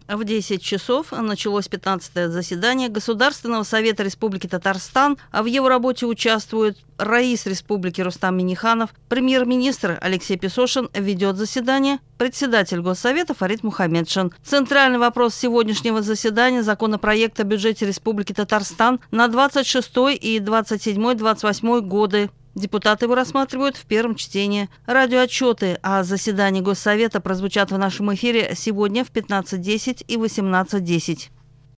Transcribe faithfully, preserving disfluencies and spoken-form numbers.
В десять часов началось пятнадцатое заседание Государственного совета Республики Татарстан, а в его работе участвует раис Республики Рустам Минниханов, премьер-министр Алексей Песошин ведет заседание, председатель Госсовета Фарид Мухаммедшин. Центральный вопрос сегодняшнего заседания – законопроект о бюджете Республики Татарстан на двадцать шестой и двадцать седьмой — двадцать восьмой годы. Депутаты его рассматривают в первом чтении. Радиоотчеты о заседании Госсовета прозвучат в нашем эфире сегодня в пятнадцать десять и восемнадцать десять.